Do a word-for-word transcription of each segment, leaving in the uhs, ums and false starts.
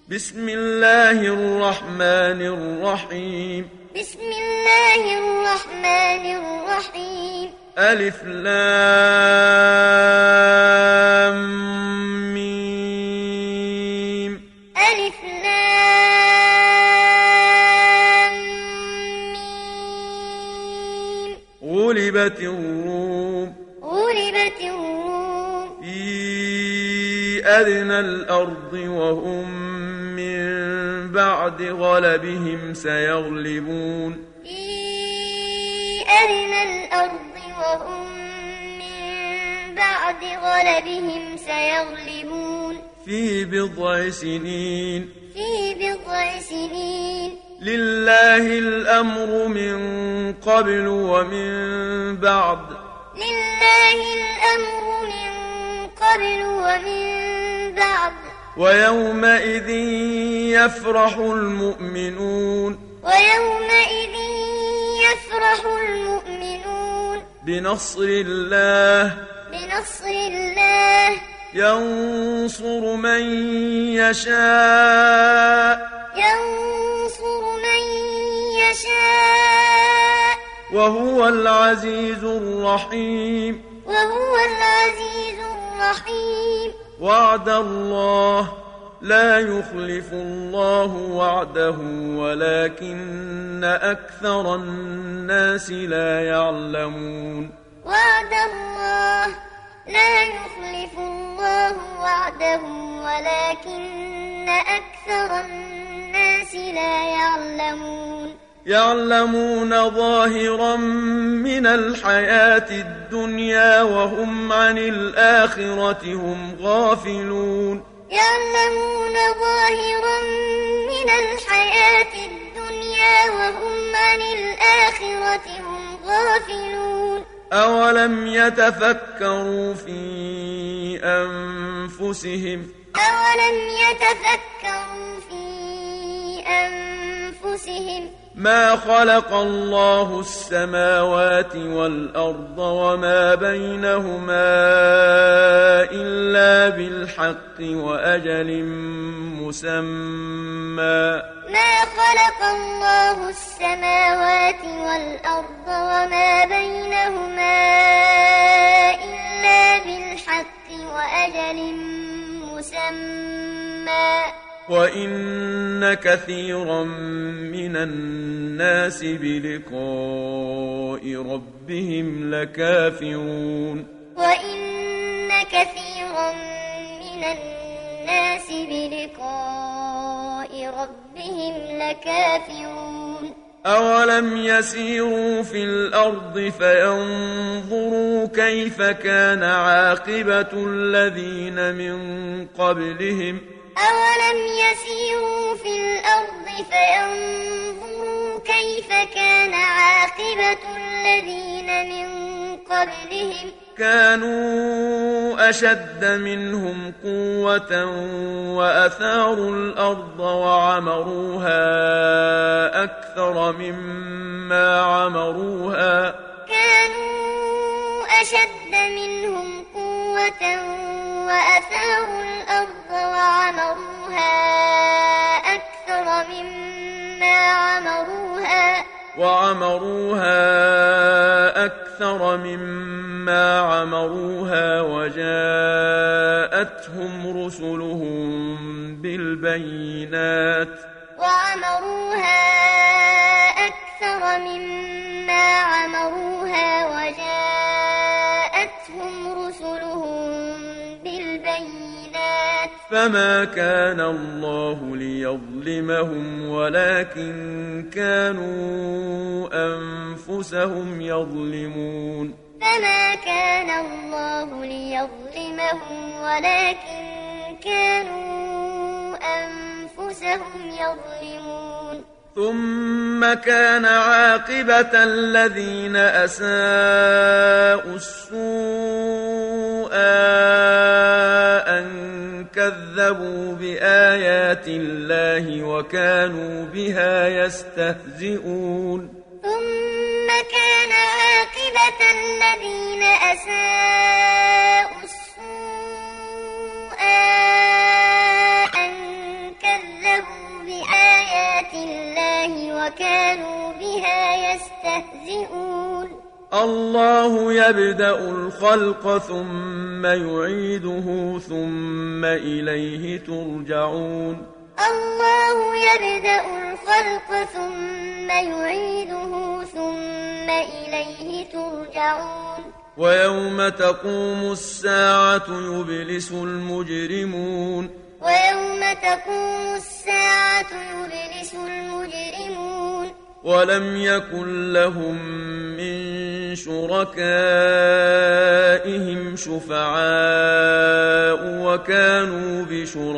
بسم الله الرحمن الرحيم بسم الله الرحمن الرحيم ألف لام ميم ألف لام ميم غلبت الروم غلبت الروم في أدنى الأرض وهم من بعد غلبهم سيغلبون في أدنى الأرض وهم من بعد غلبهم سيغلبون في بضع سنين في بضع سنين لله الأمر من قبل ومن بعد لله الأمر من قبل ومن بعد ويومئذ يفرح المؤمنون ويومئذ يفرح المؤمنون بنصر الله بنصر الله ينصر من يشاء ينصر من يشاء وهو العزيز الرحيم وهو العزيز الرحيم وعد الله لا يخلف الله وعده ولكن أكثر الناس لا يعلمون وعد الله لا يخلف الله وعده ولكن أكثر الناس لا يعلمون يعلمون ظاهرا من الحياة الدنيا وهم عن الآخرة هم غافلون يعلمون ظاهرا من الحياة الدنيا وهم عن الآخرة هم غافلون أولم يتفكروا في أنفسهم أولم يتفكروا في أنفسهم ما خلق الله السماوات والأرض وما بينهما إلا بالحق وأجل مسمى ما خلق الله السماوات والأرض وما بينهما إلا بالحق وأجل مسمى وإن كثيرا من الناس بلقاء ربهم لكافرون وإن كثيرا من الناس بلقاء ربهم لكافرون أولم يسيروا في الأرض فينظروا كيف كان عاقبة الذين من قبلهم أولم يسيروا في الأرض فينظروا كيف كان عاقبة الذين من قبلهم كانوا أشد منهم قوة وأثاروا الأرض وعمروها أكثر مما عمروها كانوا أشد منهم قوة وأثاروا الأرض وعمروها أكثر مما عمروها وعمروها أكثر مما عمروها وجاءتهم رسلهم بالبينات وعمروها أكثر مما عمروها وجاءتهم رسلهم بالبينات فما كان الله ليظلمهم ولكن كانوا أنفسهم يظلمون فما كان الله ليظلمهم ولكن كانوا أنفسهم يظلمون ثم كان عاقبة الذين أساءوا السوء أن كذبوا بآيات الله وكانوا بها يستهزئون ثم كان عاقبة الذين أساءوا السوء أن كذبوا بآيات الله وكانوا بها يستهزئون الله يبدأ الخلق ثم يعيده ثم إليه ترجعون الله يبدأ الخلق ثم يعيده ثم إليه ترجعون ويوم تقوم الساعة يبلس المجرمون ويوم تقوم الساعة يبلس المجرمون ولم يكن لهم من شركائهم شفعاء وكانوا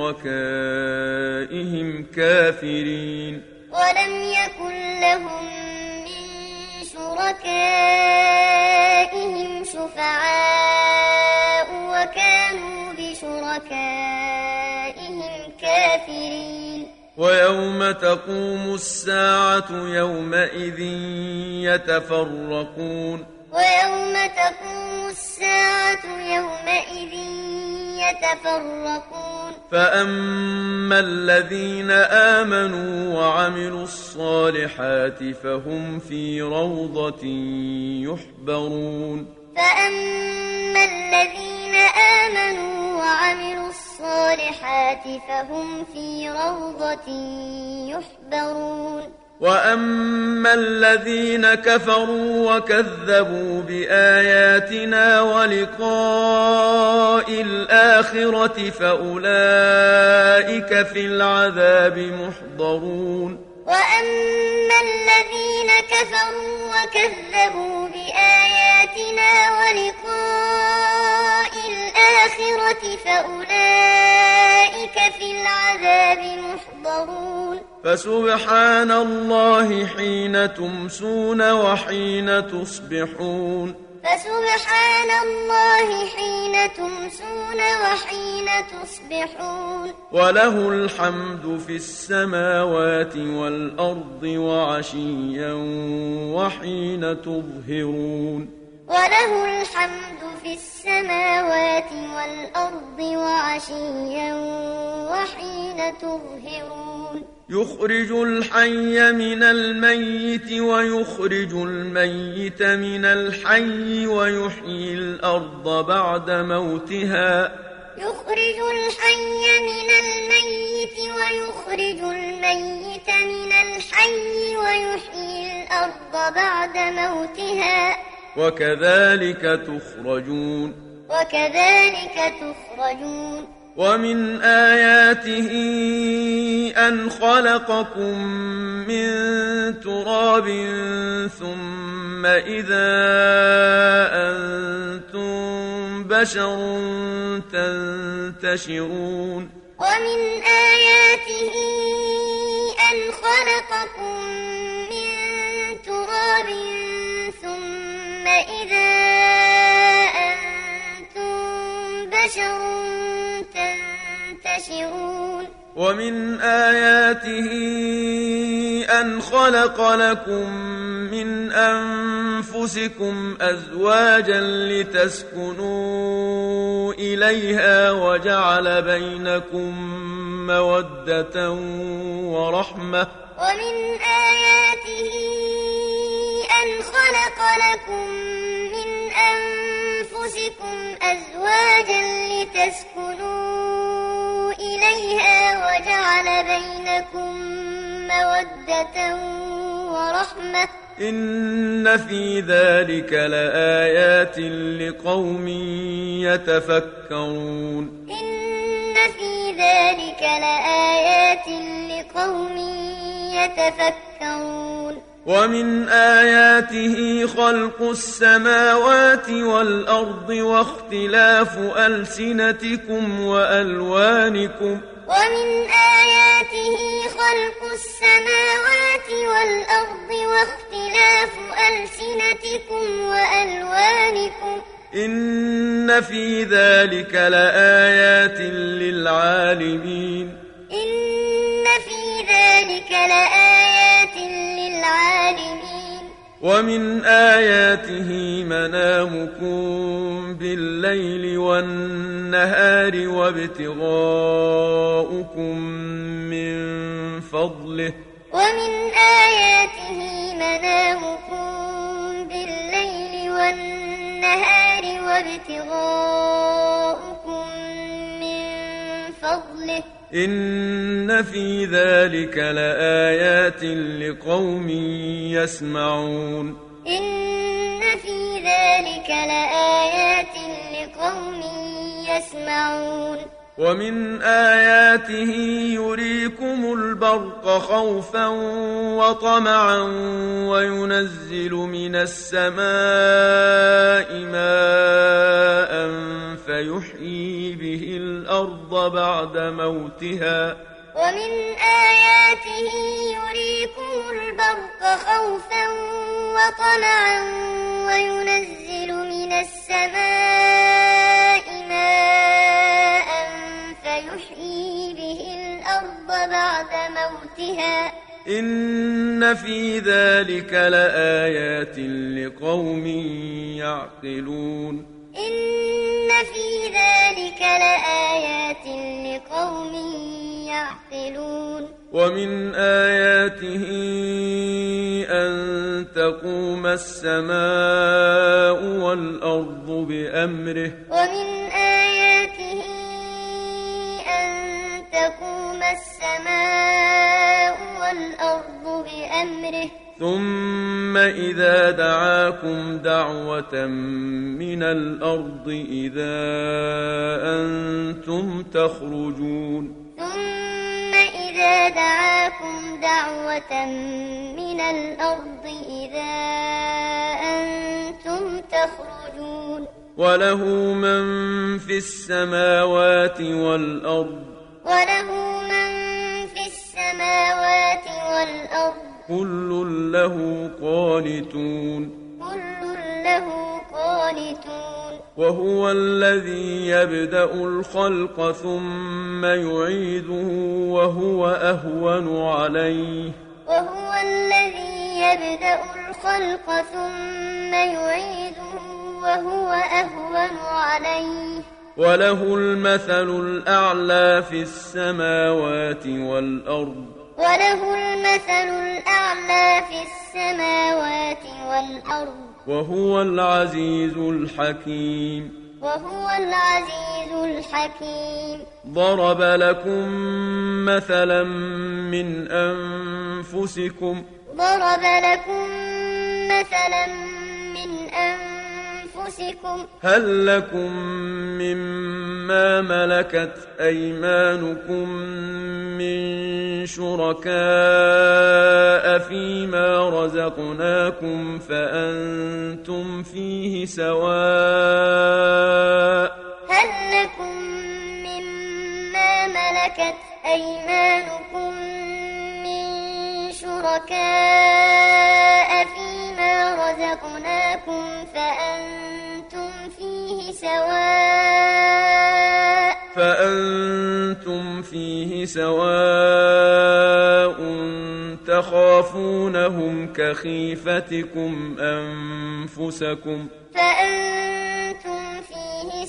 بشركائهم كافرين ولم يكن لهم من شركائهم شفعاء وكانوا بشركائهم كافرين ويوم تقوم الساعة يومئذ يتفرقون ويوم تقوم الساعة يومئذ يتفرقون فأما الذين آمنوا وعملوا الصالحات فهم في روضة يحبرون فأما الذين آمنوا وعملوا الصالحات فهم في روضة يحبرون وأما الذين كفروا وكذبوا بآياتنا ولقاء الآخرة فأولئك في العذاب محضرون وأما الذين كفروا وكذبوا بآياتنا ولقاء الآخرة فأولئك في العذاب محضرون فسبحان الله حين تمسون وحين تصبحون فسبحان الله حين تمسون وحين تصبحون وله الحمد في السماوات والأرض وعشيا وحين تظهرون وله الحمد في السماوات والأرض وعشيا وحين تظهرون يخرج الحي من الميت ويخرج الميت من الحي ويحيي الأرض بعد موتها يخرج الحي من الميت ويخرج الميت من الحي ويحيي الأرض بعد موتها وكذلك تخرجون وكذلك تخرجون ومن آياته أن خلقكم من تراب ثم إذا أنتم بشر تنتشرون ومن آياته أن خلقكم من تراب ثم إذا أنتم بشر تنتشرون ومن آياته أن خلق لكم من أنفسكم أزواجا لتسكنوا إليها وجعل بينكم مودة ورحمة ومن آياته أن خلق لكم من أنفسكم أزواجا لتسكنوا إليها وجعل بينكم مودة ورحمة إن في ذلك لآيات لقوم يتفكرون إن في ذلك لآيات لقوم يتفكرون ومن آياته خلق السماوات والأرض واختلاف ألسنتكم وألوانكم ومن آياته خلق السماوات والأرض واختلاف ألسنتكم وألوانكم إن في ذلك لآيات للعالمين إن في ذلك لآيات للعالمين ومن آياته منامكم بالليل والنهار وابتغاؤكم من فضله ومن آياته منامكم بالليل والنهار وابتغاؤكم من فضله إن في ذلك لآيات لقوم يسمعون إن في ذلك لآيات لقوم يسمعون ومن آياته يريكم البرق خوفا وطمعا وينزل من السماء ماء فيحيي به الأرض بعد موتها ومن آياته يريكم البرق خوفا وطمعا وينزل من السماء ماء فيحيي به الأرض بعد موتها إن في ذلك لآيات لقوم يعقلون إن في ذلك لآيات لقوم يعقلون ومن آياته أن تقوم السماء والأرض بأمره ومن آياته أن تقوم السماء والأرض بأمره ثم إذا دعاكم دعوة من الأرض إذا أنتم تخرجون ثم إذا دعاكم دعوة من الأرض إذا أنتم تخرجون وله من في السماوات والأرض وله من في السماوات والأرض كل له قانتون كل له قانتون وهو الذي يبدأ الخلق ثم يعيده وهو أهون عليه وهو الذي يبدأ الخلق ثم يعيده وهو أهون عليه وله المثل الأعلى في السماوات والأرض وله المثل الأعلى في السماوات والأرض وهو العزيز الحكيم وهو العزيز الحكيم ضرب لكم مثلا من أنفسكم ضرب لكم مثلا من أنفسكم هل لكم مما ملكت أيمانكم من شركاء فيما رزقناكم فأنتم فيه سواء هل لكم مما ملكت أيمانكم من شركاء فيما رزقناكم فأنتم فيه سواء فأنتم فيه سواء تخافونهم كخيفتكم أنفسكم فأنتم فيه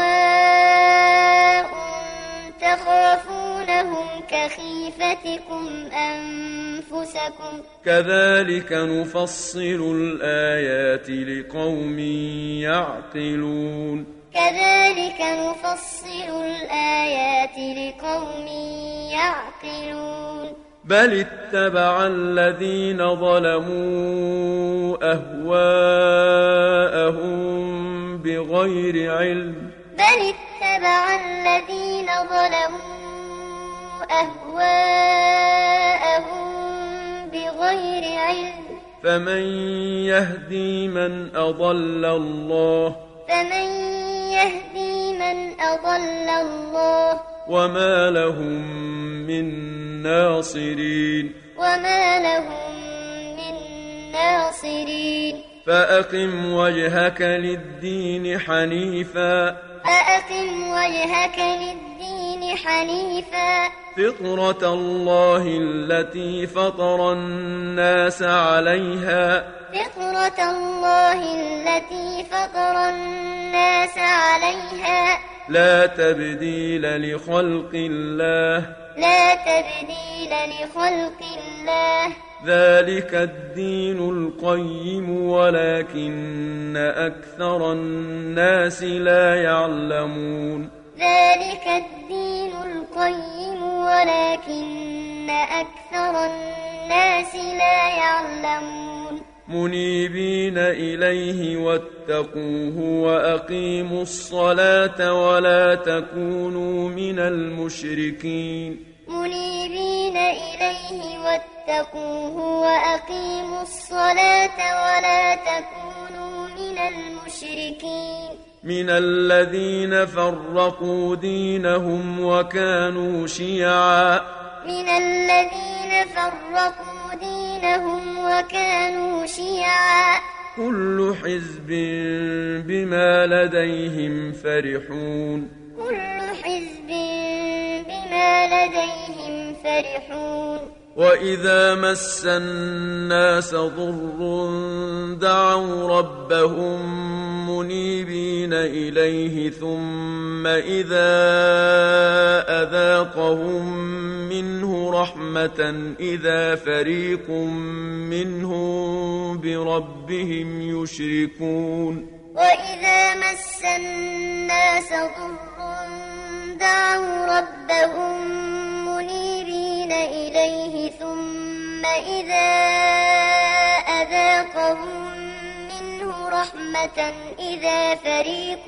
سواء تخافونهم كخيفتكم أنفسكم كذلك نفصل الآيات لقوم يعقلون كذلك نفصل الآيات لقوم يعقلون بل اتبع الذين ظلموا أهواءهم بغير علم بل اتبع الذين ظلموا أهواءهم بغير علم فمن يهدي من أضل الله فمن يهدي من أضل الله وما لهم من ناصرين وما لهم من ناصرين فأقم وجهك للدين حنيفا فأقم وجهك للدين حنيفا فطرة الله التي فطر الناس عليها فطرة الله التي فطر الناس عليها لا تبديل لخلق الله لا تبديل لخلق الله ذلك الدين القيم ولكن أكثر الناس لا يعلمون ذلك الدين القيم ولكن أكثر الناس لا يعلمون منيبين إليه واتقوه وأقيموا الصلاة ولا تكونوا من المشركين منيبين إليه واتقوه وأقيموا الصلاة ولا تكونوا من المشركين من الذين فرقوا دينهم وكانوا شيعا من الذين فرقوا دينهم وكانوا شيعا كل حزب بما لديهم فرحون كل حزب بما لديهم فرحون وإذا مس الناس ضر دعوا ربهم منيبين إليه ثم إذا أذاقهم منه رحمة إذا فريق منهم بربهم يشركون وإذا مس الناس ضر دعوا ربهم منيبين إليه ثم إذا أذاقهم منه رحمة إذا فريق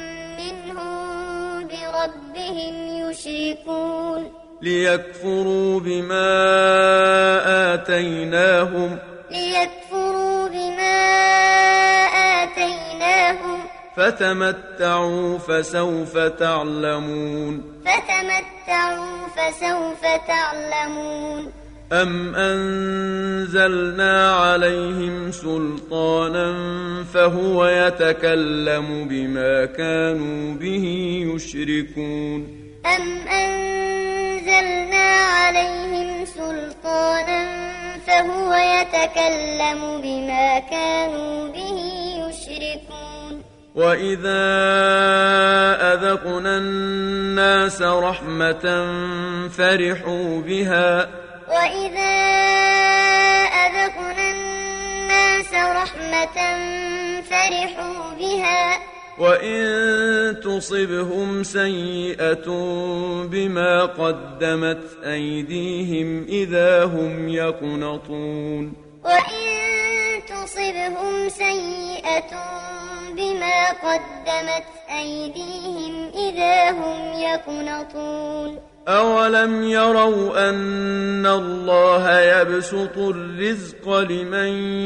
منهم بربهم يشركون ليكفروا بما آتيناهم ليكفروا بما آتيناهم فتمتعوا فسوف تعلمون فتمتعوا فسوف تعلمون أم أنزلنا عليهم سلطانا فهو يتكلم بما كانوا به يشركون أم أنزلنا عليهم سلطانا فهو يتكلم بما كانوا به يشركون وإذا أذقنا الناس رحمة فرحوا بها وإذا أذقنا الناس رحمة فرحوا بها وإن تصبهم سيئة بما قدمت أيديهم إذا هم يقنطون وإن تصبهم سيئة بما قدمت أيديهم إذا هم يقنطون أولم يروا أن الله يبسط الرزق لمن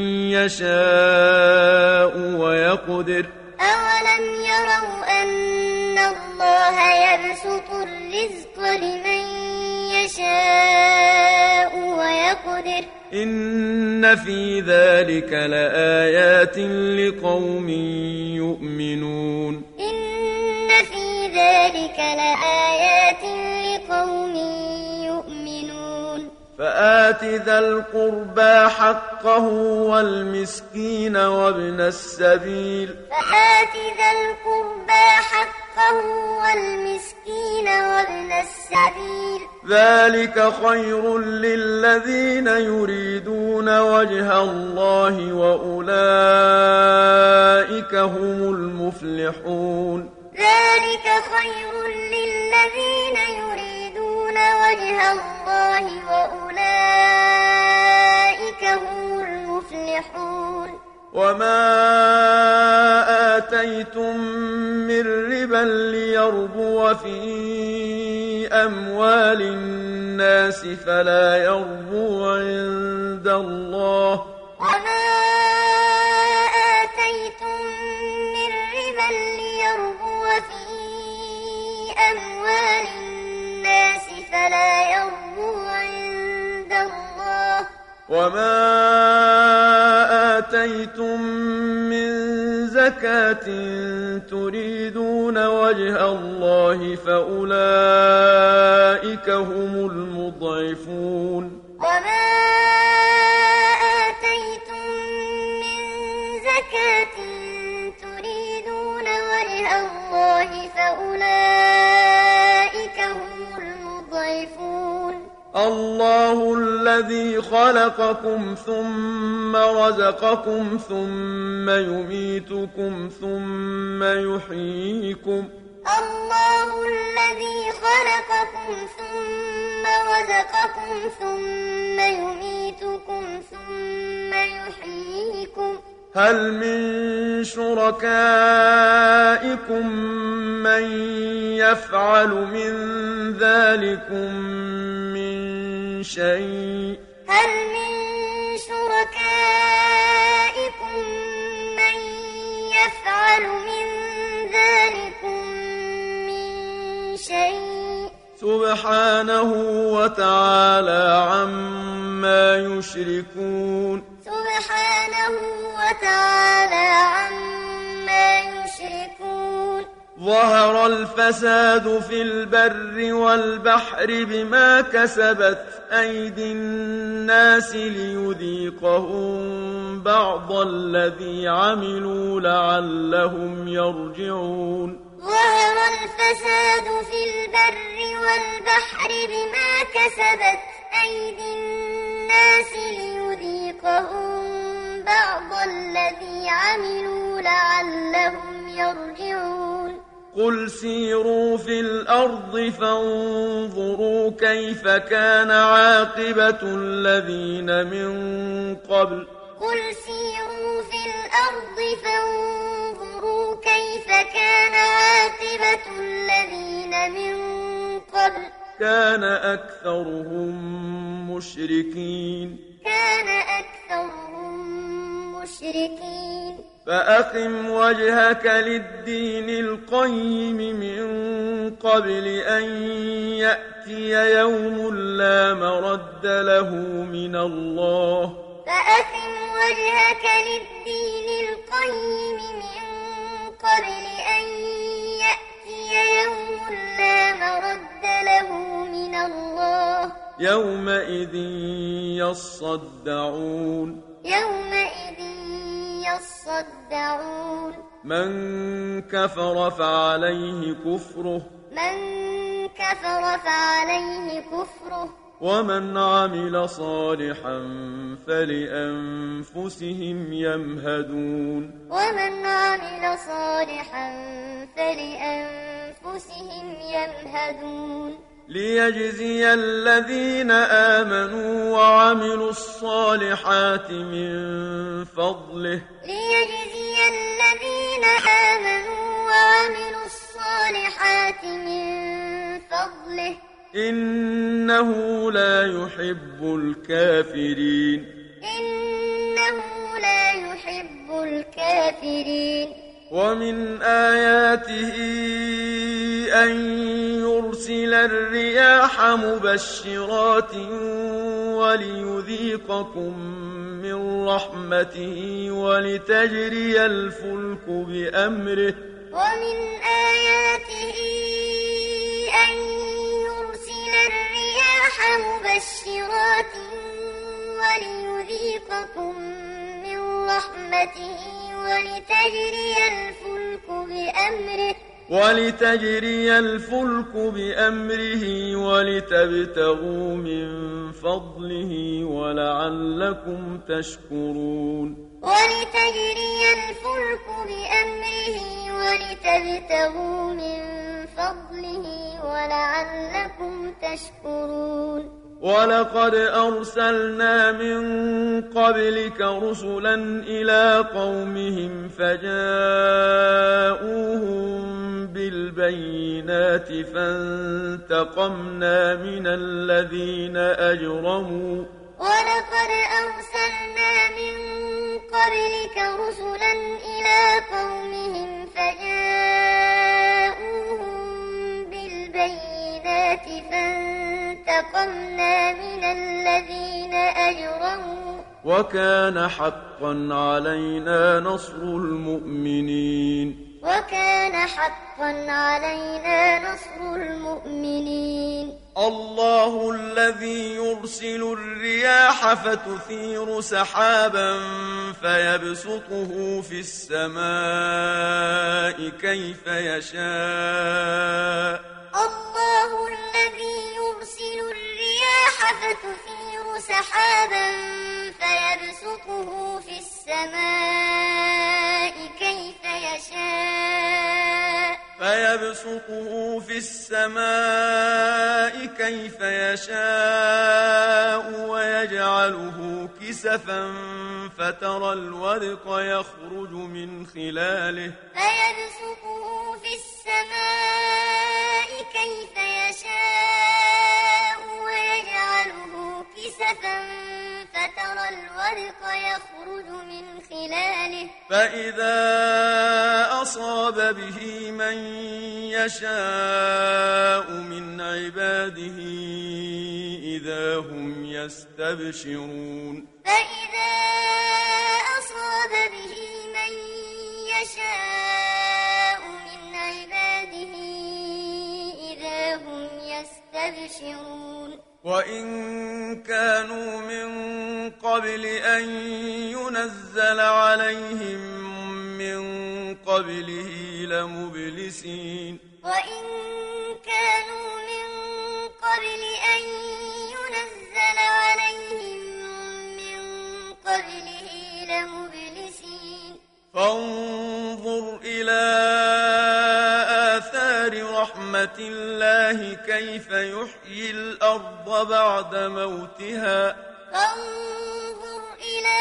يشاء ويقدر أولم يروا أن الله يبسط الرزق لمن يشاء ويقدر إن في ذلك لآيات لقوم يؤمنون إن في ذلك لآيات لقوم يؤمنون فآت ذا القربى حقه والمسكين وابن السبيل فآت ذا القربى حقه والمسكين وابن السبيل ذلك خير للذين يريدون وجه الله وأولئك هم المفلحون ذلك خير للذين يريدون وجه الله وأولئك هم المفلحون وما آتيتم من ربا ليربو في أموال الناس فلا يربو عند الله وما آتيتم من ربا ليربو في أموال الناس فلا يربو عند الله وما آتيتم من زكاة تريدون وجه الله فأولئك هم المضعفون وما آتيتم من زكاة تريدون وجه الله فأولئك الله الذي خلقكم ثم رزقكم ثم يميتكم ثم يحييكم الله الذي خلقكم ثم رزقكم ثم يميتكم ثم يحييكم هل من شركائكم من يفعل من ذلكم من شيء هل من شركائكم من يفعل من ذلكم من شيء سبحانه وتعالى عما يشركون سبحانه وتعالى عما يشركون ظهر الفساد في البر والبحر بما كسبت أيدي الناس ليذيقهم بعض الذي عملوا لعلهم يرجعون ظهر الفساد في البر والبحر بما كسبت أيدي الناس ليذيقهم بعض الذي عملوا لعلهم يرجعون قل سيروا في الأرض فانظروا كيف كان عاقبة الذين من قبل قل سيروا في الأرض فانظروا كيف كان عاقبة الذين من قبل كان أكثرهم مشركين كان أكثرهم مشركين فأقم وجهك للدين القيم من قبل أن يأتي يوم لا مرد له من الله فأقم وجهك للدين القيم من قبل أن يأتي يوم لا مرد له من الله يومئذ يصدعون يومئذ يصدعون من كفر فعليه كفره من كفر فعليه كفره ومن عمل صالحا فلأنفسهم يمهدون ومن عمل صالحا فلأنفسهم يمهدون ليجزي الذين آمنوا وعملوا الصالحات من فضله ليجزي الذين آمنوا وعملوا الصالحات من فضله إنه لا يحب الكافرين إنه لا يحب الكافرين ومن آياته أن يرسل الرياح مبشرات وليذيقكم من رحمته ولتجري الفلك بأمره ومن آياته أن يرسل الرياح مبشرات وليذيقكم من رحمته ولتجري الفلك بأمره ولتجري الفلك بأمره ولتبتغوا من فضله ولعلكم تشكرون ولتجري الفلك بأمره ولتبتغوا من فضله ولعلكم تشكرون ولقد أرسلنا من قبلك رسلا إلى قومهم فجاءوهم بالبينات فانتقمنا من الذين أجرموا ولقد أرسلنا من قبلك رسلا إلى قومهم فجاءوهم بالبينات فانتقمنا من الذين أجرموا وكان حقا علينا نصر المؤمنين وكان حقا علينا نصر المؤمنين الله الذي يرسل الرياح فتثير سحابا فيبسطه في السماء كيف يشاء الله الذي يرسل الرياح فتثير سحابا فيبسطه في السماء كيف يشاء فيبسطه في السماء كيف يشاء ويجعله كسفا فترى الودق يخرج من خلاله فيبسطه في السماء كيف يشاء ويجعله كسفا فترى الودق يخرج من خلاله فإذا أصاب به من يشاء من عباده إذا هم يستبشرون فإذا أصاب به من يشاء من عباده إذا هم يستبشرون وإن كانوا من قبل أن ينزل عليهم من قبله لمبلسين وإن كانوا من قبل أن ينزل عليهم من قبله لمبلسين فانظر إلى آثار رحمة الله كيف يحيي الأرض بعد موتها فانظر إلى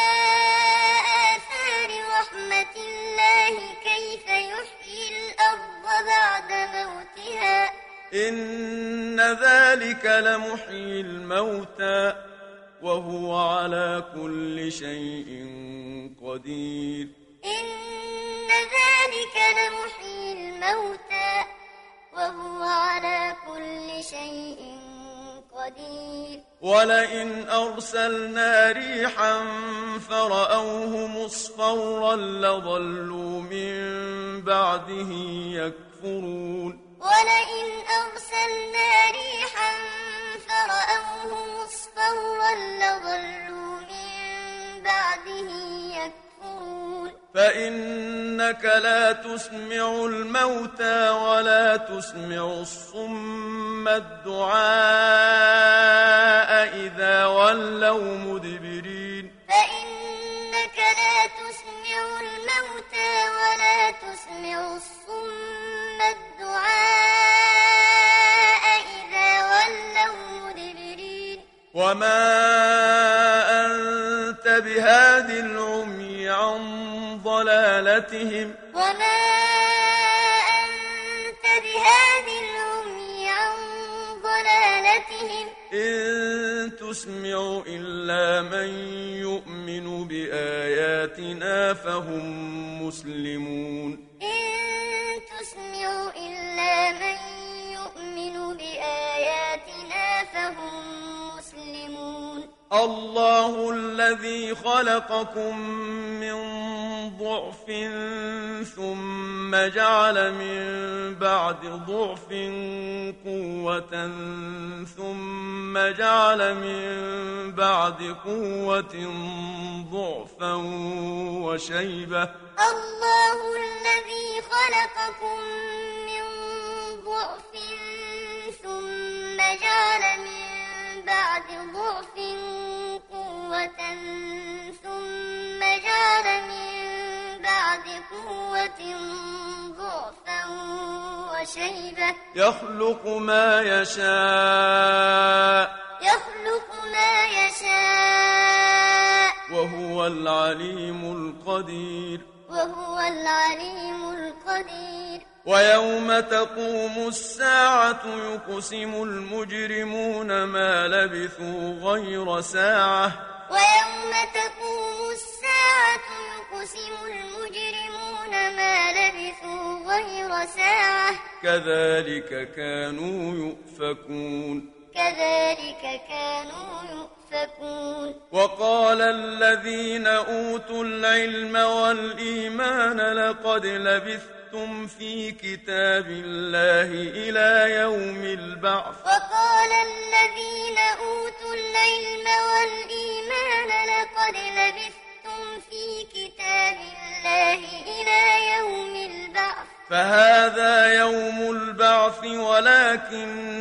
آثار رحمة الله كيف يحيي الأرض بعد موتها إن ذلك لمحيي الموتى وهو على كل شيء قدير إن ذلك لمحيي الموتى وهو على كل شيء قدير ولئن أرسلنا ريحا فرأوه مصفرا لظلوا من بعده يكفرون ولئن أرسلنا ريحا فرأوه مصفرا لظلوا من بعده يكفرون فإنك لا تسمع الموتى ولا تسمع الصم الدعاء إذا ولوا مدبرين فإنك لا تسمع الموتى ولا تسمع الصم الدعاء إذا ولوا مدبرين وما أنت بهاد العمي عن ضلالتهم وما أنت بهاد العمي عن ضلالتهم إن تسمع إلا من يؤمن بآياتنا فهم مسلمون إن تسمع إلا من يؤمن بآياتنا فهم مسلمون الله الذي خلقكم من ضعف ثم جعل من بعد ضعف قوة ثم جعل من بعد قوة ضعفا وشيبة الله الذي خلقكم من ضعف ثم جعل من بعد ضعف قوة ثم جعل من بعد قوة ضعفا وشيبة يخلق ما يشاء يخلق ما يشاء وهو العليم القدير وهو العليم القدير ويوم تقوم الساعة يقسم المجرمون ما لبثوا غير ساعة ويوم تقوم الساعة يقسم المجرمون ما لبثوا غير ساعة كذلك كانوا يؤفكون كذلك كانوا يؤفكون وقال الذين أوتوا العلم والإيمان لقد لبثتم في كتاب الله إلى يوم البعث وقال الذين أوتوا العلم والإيمان لقد لبثتم في كتاب الله إلى يوم البعث فهذا يوم البعث ولكنكم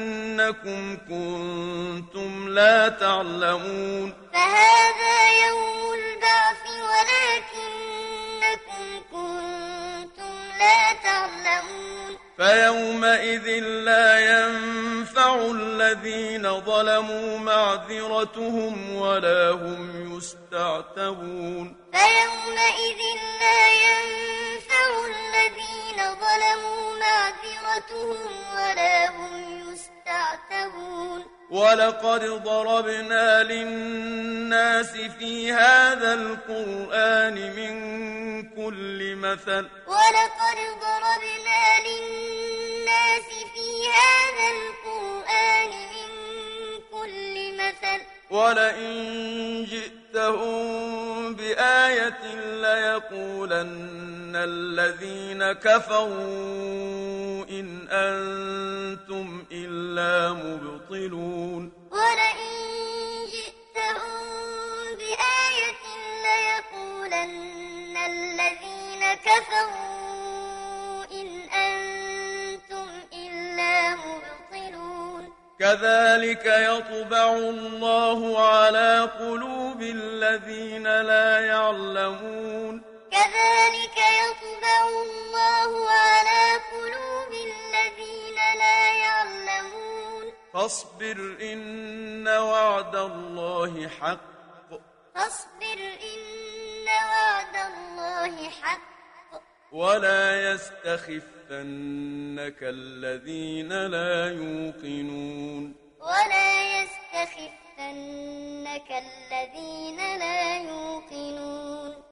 أنكم كنتم لا تعلمون فهذا يوم البعث ولكنكم كنتم لا تعلمون فيومئذ لا ينفع الذين ظلموا معذرتهم ولا هم يستعتبون فيومئذ لا ينفع الذين ظلموا معذرتهم ولا هم يستعتبون ولقد ضربنا للناس في هذا القرآن من كل مثل ولقد ضربنا للناس في هذا القرآن من كل مثل ولئن جئتهم بآية ليقولن الذين كفروا إن أنتم إلا مبطلون ولئن جئتهم بآية ليقولن الذين كفروا إن أنتم إلا مبطلون كذلك يطبع الله على قلوب الذين لا يعلمون كذلك يطبع الله على قلوب الذين لا يعلمون فاصبر إن وعد الله حق فاصبر إن وعد الله حق ولا يستخفنك الذين لا يوقنون ولا يستخفنك الذين لا يوقنون